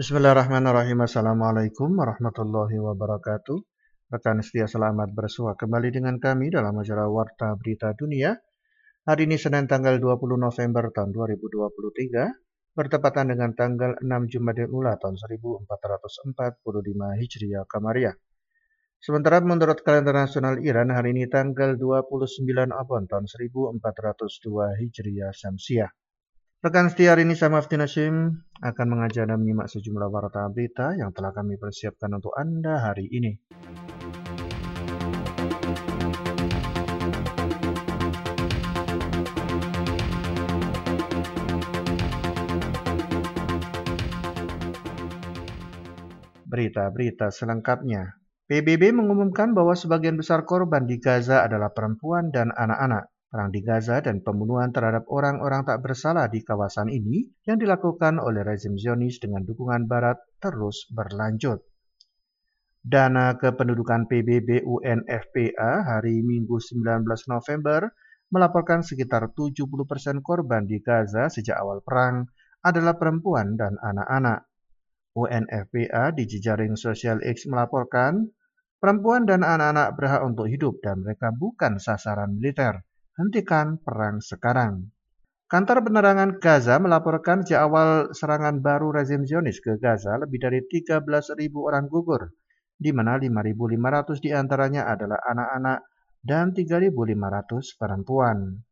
Bismillahirrahmanirrahim. Assalamualaikum warahmatullahi wabarakatuh. Rekan setia, selamat bersua kembali dengan kami dalam majalah Warta Berita Dunia. Hari ini Senin tanggal 20 November tahun 2023, bertepatan dengan tanggal 6 Jumadil Ula tahun 1445 Hijriah Kamariah. Sementara menurut kalender nasional Iran, hari ini tanggal 29 Abon tahun 1402 Hijriah Syamsiah. Rekan setia, hari ini saya Maftin Hashim akan mengajak dan menyimak sejumlah warta berita yang telah kami persiapkan untuk Anda hari ini. Berita-berita selengkapnya. PBB mengumumkan bahwa sebagian besar korban di Gaza adalah perempuan dan anak-anak. Perang di Gaza dan pembunuhan terhadap orang-orang tak bersalah di kawasan ini yang dilakukan oleh rezim Zionis dengan dukungan Barat terus berlanjut. Dana Kependudukan PBB UNFPA hari Minggu 19 November melaporkan sekitar 70% korban di Gaza sejak awal perang adalah perempuan dan anak-anak. UNFPA di jejaring sosial X melaporkan, perempuan dan anak-anak berhak untuk hidup dan mereka bukan sasaran militer. Hentikan perang sekarang. Kantor Penerangan Gaza melaporkan sejak awal serangan baru rezim Zionis ke Gaza lebih dari 13.000 orang gugur, di mana 5.500 diantaranya adalah anak-anak dan 3.500 perempuan.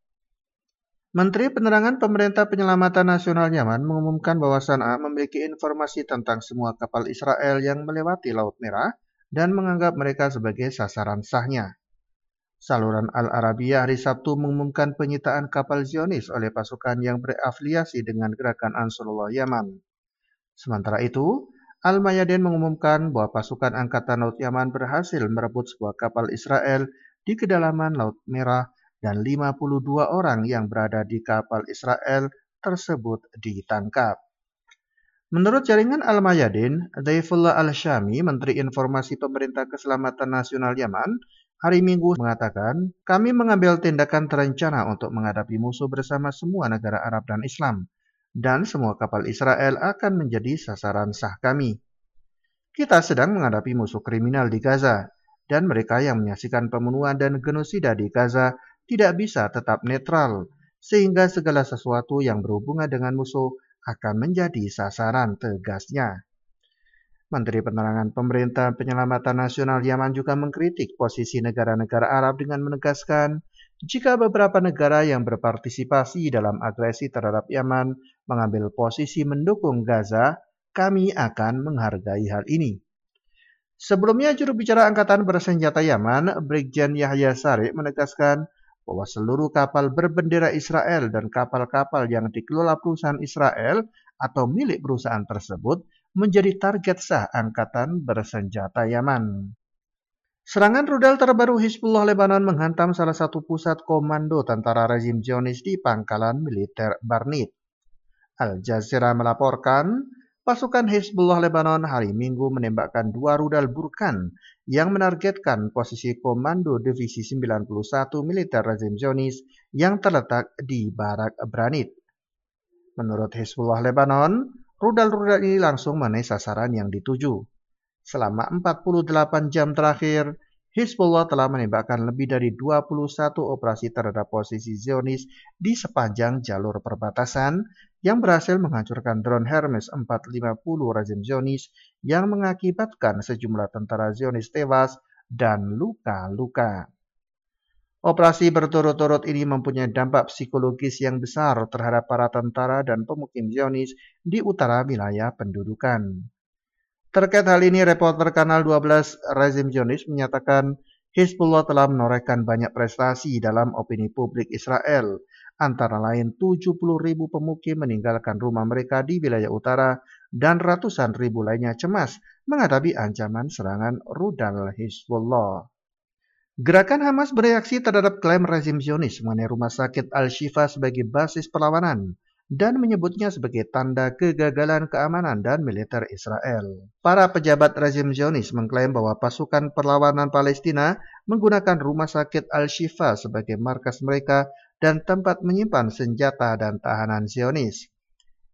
Menteri Penerangan Pemerintah Penyelamatan Nasional Yaman mengumumkan bahwa San'a memiliki informasi tentang semua kapal Israel yang melewati Laut Merah dan menganggap mereka sebagai sasaran sahnya. Saluran Al-Arabiyah hari Sabtu mengumumkan penyitaan kapal Zionis oleh pasukan yang berafiliasi dengan gerakan Ansarullah Yaman. Sementara itu, Al-Mayadin mengumumkan bahwa pasukan Angkatan Laut Yaman berhasil merebut sebuah kapal Israel di kedalaman Laut Merah dan 52 orang yang berada di kapal Israel tersebut ditangkap. Menurut jaringan Al-Mayadin, Daifullah Al-Syami, Menteri Informasi Pemerintah Keselamatan Nasional Yaman, hari Minggu mengatakan, kami mengambil tindakan terencana untuk menghadapi musuh bersama semua negara Arab dan Islam, dan semua kapal Israel akan menjadi sasaran sah kami. Kita sedang menghadapi musuh kriminal di Gaza, dan mereka yang menyaksikan pembunuhan dan genosida di Gaza tidak bisa tetap netral, sehingga segala sesuatu yang berhubungan dengan musuh akan menjadi sasaran, tegasnya. Menteri Penerangan Pemerintah Penyelamatan Nasional Yaman juga mengkritik posisi negara-negara Arab dengan menegaskan, jika beberapa negara yang berpartisipasi dalam agresi terhadap Yaman mengambil posisi mendukung Gaza, kami akan menghargai hal ini. Sebelumnya, juru bicara Angkatan Bersenjata Yaman, Brigjen Yahya Sari, menegaskan bahwa seluruh kapal berbendera Israel dan kapal-kapal yang dikelola perusahaan Israel atau milik perusahaan tersebut menjadi target sah Angkatan Bersenjata Yaman. Serangan rudal terbaru Hizbullah Lebanon menghantam salah satu pusat komando tentara rezim Zionis di pangkalan militer Barnit. Al Jazeera melaporkan, pasukan Hizbullah Lebanon hari Minggu menembakkan 2 rudal Burkan yang menargetkan posisi komando Divisi 91 militer rezim Zionis yang terletak di Barak Branit. Menurut Hizbullah Lebanon, rudal-rudal ini langsung mengenai sasaran yang dituju. Selama 48 jam terakhir, Hizbullah telah menembakkan lebih dari 21 operasi terhadap posisi Zionis di sepanjang jalur perbatasan yang berhasil menghancurkan drone Hermes 450 rezim Zionis yang mengakibatkan sejumlah tentara Zionis tewas dan luka-luka. Operasi berturut-turut ini mempunyai dampak psikologis yang besar terhadap para tentara dan pemukim Zionis di utara wilayah pendudukan. Terkait hal ini, reporter Kanal 12 rezim Zionis menyatakan Hizbullah telah menorehkan banyak prestasi dalam opini publik Israel, antara lain 70.000 pemukim meninggalkan rumah mereka di wilayah utara dan ratusan ribu lainnya cemas menghadapi ancaman serangan rudal Hizbullah. Gerakan Hamas bereaksi terhadap klaim rezim Zionis mengenai rumah sakit Al-Shifa sebagai basis perlawanan dan menyebutnya sebagai tanda kegagalan keamanan dan militer Israel. Para pejabat rezim Zionis mengklaim bahwa pasukan perlawanan Palestina menggunakan rumah sakit Al-Shifa sebagai markas mereka dan tempat menyimpan senjata dan tahanan Zionis.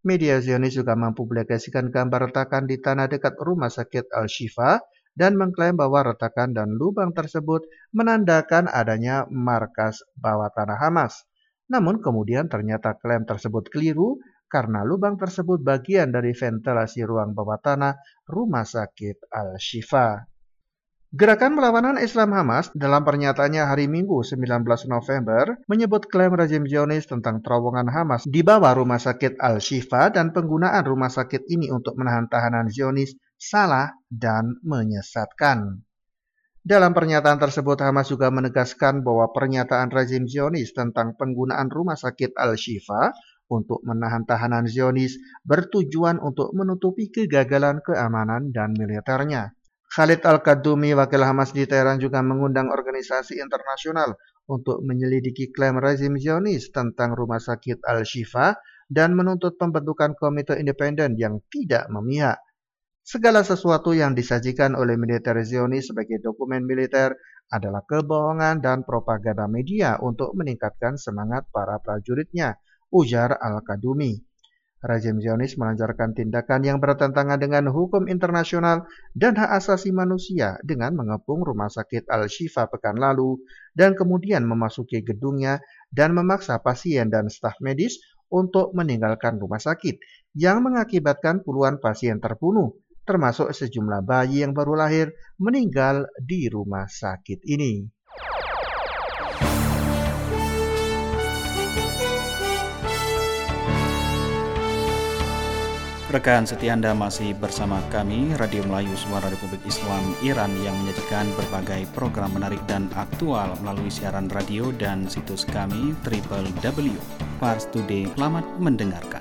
Media Zionis juga mempublikasikan gambar retakan di tanah dekat rumah sakit Al-Shifa dan mengklaim bahwa retakan dan lubang tersebut menandakan adanya markas bawah tanah Hamas. Namun kemudian ternyata klaim tersebut keliru karena lubang tersebut bagian dari ventilasi ruang bawah tanah rumah sakit Al-Shifa. Gerakan Perlawanan Islam Hamas dalam pernyataannya hari Minggu 19 November menyebut klaim rezim Zionis tentang terowongan Hamas di bawah rumah sakit Al-Shifa dan penggunaan rumah sakit ini untuk menahan tahanan Zionis salah dan menyesatkan. Dalam pernyataan tersebut, Hamas juga menegaskan bahwa pernyataan rezim Zionis tentang penggunaan rumah sakit Al-Shifa untuk menahan tahanan Zionis bertujuan untuk menutupi kegagalan keamanan dan militernya. Khalid Al-Kadumi, wakil Hamas di Teheran, juga mengundang organisasi internasional untuk menyelidiki klaim rezim Zionis tentang rumah sakit Al-Shifa dan menuntut pembentukan komite independen yang tidak memihak. Segala sesuatu yang disajikan oleh militer Zionis sebagai dokumen militer adalah kebohongan dan propaganda media untuk meningkatkan semangat para prajuritnya, ujar Al-Kadumi. Rezim Zionis melancarkan tindakan yang bertentangan dengan hukum internasional dan hak asasi manusia dengan mengepung rumah sakit Al-Shifa pekan lalu dan kemudian memasuki gedungnya dan memaksa pasien dan staf medis untuk meninggalkan rumah sakit yang mengakibatkan puluhan pasien terbunuh, termasuk sejumlah bayi yang baru lahir meninggal di rumah sakit ini. Rekan setia Anda masih bersama kami, Radio Melayu Suara Republik Islam Iran yang menyajikan berbagai program menarik dan aktual melalui siaran radio dan situs kami www.parstoday. Selamat mendengarkan.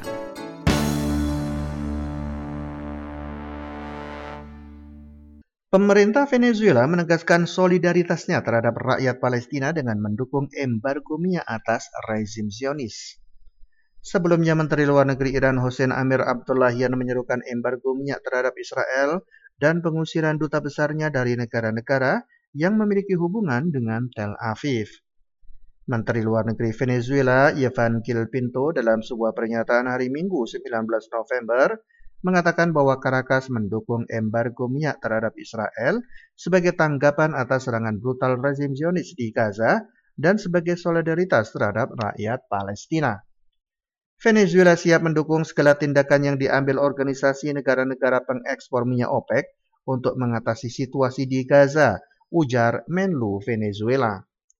Pemerintah Venezuela menegaskan solidaritasnya terhadap rakyat Palestina dengan mendukung embargo minyak atas rezim Zionis. Sebelumnya, Menteri Luar Negeri Iran Hossein Amir Abdollahian menyerukan embargo minyak terhadap Israel dan pengusiran duta besarnya dari negara-negara yang memiliki hubungan dengan Tel Aviv. Menteri Luar Negeri Venezuela Ivan Gil Pinto dalam sebuah pernyataan hari Minggu 19 November mengatakan bahwa Caracas mendukung embargo minyak terhadap Israel sebagai tanggapan atas serangan brutal rezim Zionis di Gaza dan sebagai solidaritas terhadap rakyat Palestina. Venezuela siap mendukung segala tindakan yang diambil organisasi negara-negara pengekspor minyak OPEC untuk mengatasi situasi di Gaza, ujar Menlu Venezuela.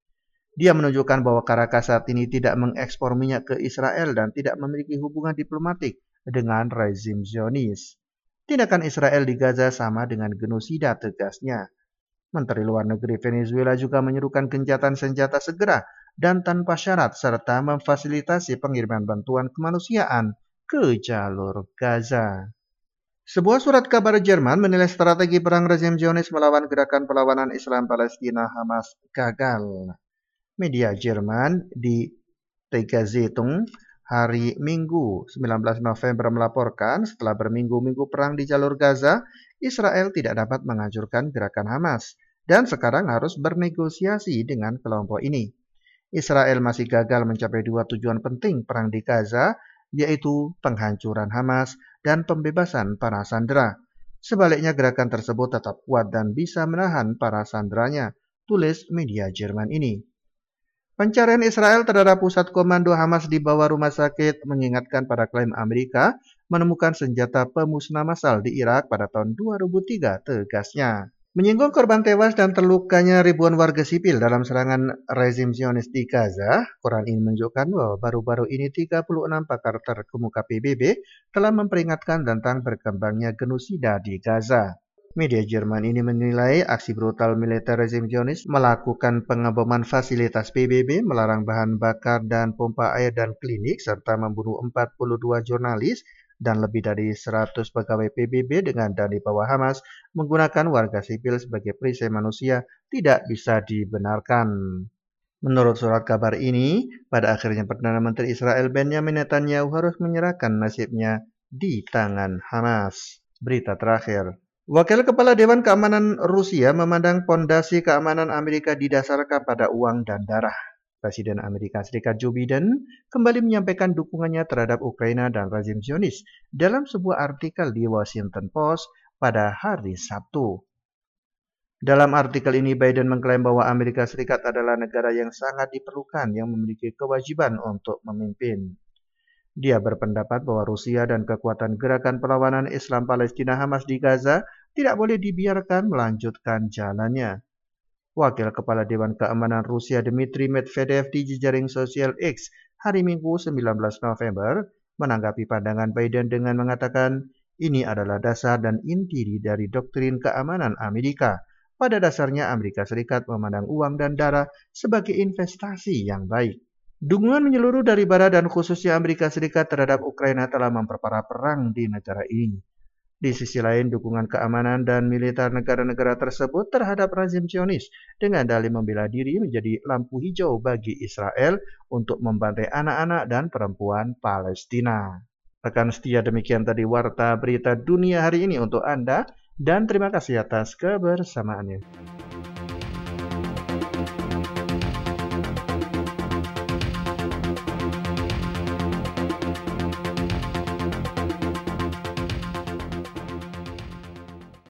Dia menunjukkan bahwa Caracas saat ini tidak mengekspor minyak ke Israel dan tidak memiliki hubungan diplomatik dengan rezim Zionis. Tindakan Israel di Gaza sama dengan genosida, tegasnya. Menteri Luar Negeri Venezuela juga menyerukan gencatan senjata segera dan tanpa syarat serta memfasilitasi pengiriman bantuan kemanusiaan ke jalur Gaza. Sebuah surat kabar Jerman menilai strategi perang rezim Zionis melawan gerakan perlawanan Islam Palestina Hamas gagal. Media Jerman di Tega Zeitung hari Minggu 19 November melaporkan setelah berminggu-minggu perang di jalur Gaza, Israel tidak dapat menghancurkan gerakan Hamas dan sekarang harus bernegosiasi dengan kelompok ini. Israel masih gagal mencapai dua tujuan penting perang di Gaza, yaitu penghancuran Hamas dan pembebasan para sandera. Sebaliknya, gerakan tersebut tetap kuat dan bisa menahan para sanderanya, tulis media Jerman ini. Pencarian Israel terhadap pusat komando Hamas di bawah rumah sakit mengingatkan pada klaim Amerika menemukan senjata pemusnah massal di Irak pada tahun 2003, tegasnya. Menyinggung korban tewas dan terlukanya ribuan warga sipil dalam serangan rezim Zionis di Gaza, koran ini menunjukkan bahwa baru-baru ini 36 pakar terkemuka PBB telah memperingatkan tentang berkembangnya genosida di Gaza. Media Jerman ini menilai aksi brutal militer rezim Zionis melakukan pengeboman fasilitas PBB, melarang bahan bakar dan pompa air dan klinik, serta membunuh 42 jurnalis dan lebih dari 100 pegawai PBB dengan dana bawah Hamas menggunakan warga sipil sebagai perisai manusia tidak bisa dibenarkan. Menurut surat kabar ini, pada akhirnya Perdana Menteri Israel Benjamin Netanyahu harus menyerahkan nasibnya di tangan Hamas. Berita terakhir. Wakil Kepala Dewan Keamanan Rusia memandang pondasi keamanan Amerika didasarkan pada uang dan darah. Presiden Amerika Serikat Joe Biden kembali menyampaikan dukungannya terhadap Ukraina dan rezim Zionis dalam sebuah artikel di Washington Post pada hari Sabtu. Dalam artikel ini, Biden mengklaim bahwa Amerika Serikat adalah negara yang sangat diperlukan yang memiliki kewajiban untuk memimpin. Dia berpendapat bahwa Rusia dan kekuatan gerakan perlawanan Islam Palestina Hamas di Gaza tidak boleh dibiarkan melanjutkan jalannya. Wakil Kepala Dewan Keamanan Rusia Dmitry Medvedev di jejaring sosial X hari Minggu 19 November menanggapi pandangan Biden dengan mengatakan, ini adalah dasar dan inti dari doktrin keamanan Amerika. Pada dasarnya Amerika Serikat memandang uang dan darah sebagai investasi yang baik. Dukungan menyeluruh dari Barat dan khususnya Amerika Serikat terhadap Ukraina telah memperparah perang di negara ini. Di sisi lain, dukungan keamanan dan militer negara-negara tersebut terhadap rezim Zionis dengan dalih membela diri menjadi lampu hijau bagi Israel untuk membantai anak-anak dan perempuan Palestina. Rekan setia, demikian tadi Warta Berita Dunia hari ini untuk Anda, dan terima kasih atas kebersamaannya.